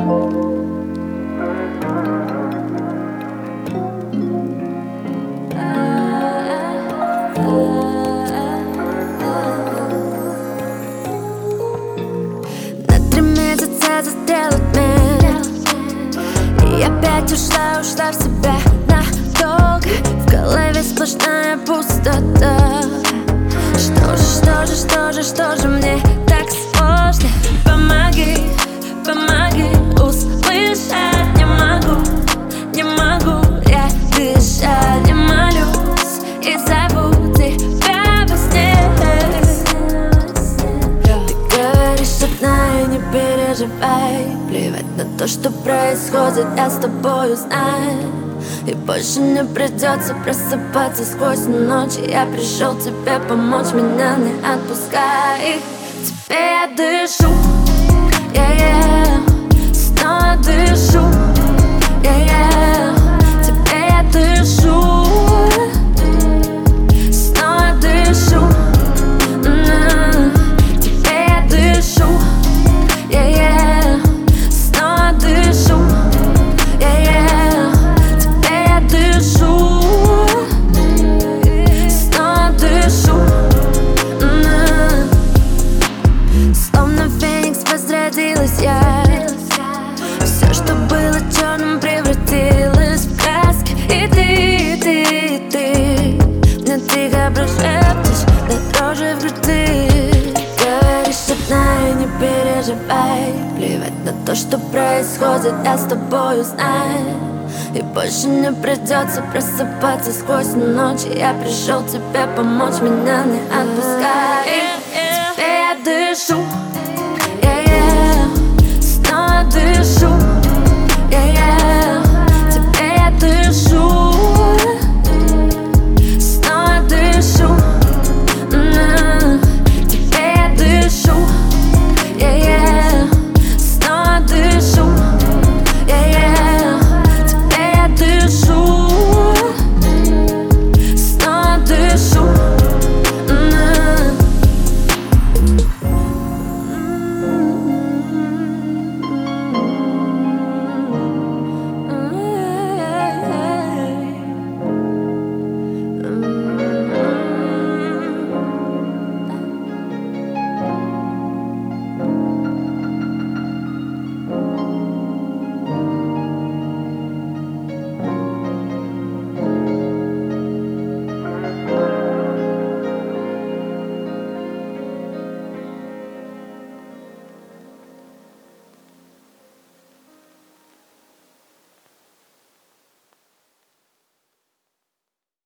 На 3 месяца застрял отмен, и опять ушла в себя надолго. В голове сплошная пустота. Что же мне так сложно? Помоги услышать. Не могу я дышать. Я молюсь и зову тебя во сне. Ты говоришь одна и не переживай. Плевать на то, что происходит, я с тобою знаю. И больше не придется просыпаться сквозь ночь. Я пришел тебе помочь, меня не отпускай. Тебе я дышу, снова дышу, тебе я дышу, снова дышу, тебе я дышу, снова дышу, словно феникс возродилась я. Все, что было черным, превратилось в краски. И ты мне тихо прошептишь до дрожи в груди. Говоришь одна и не переживай. Плевать на то, что происходит, я с тобою знаю. И больше не придется просыпаться сквозь ночь. Я пришел тебе помочь, меня не отпускай. Теперь я дышу,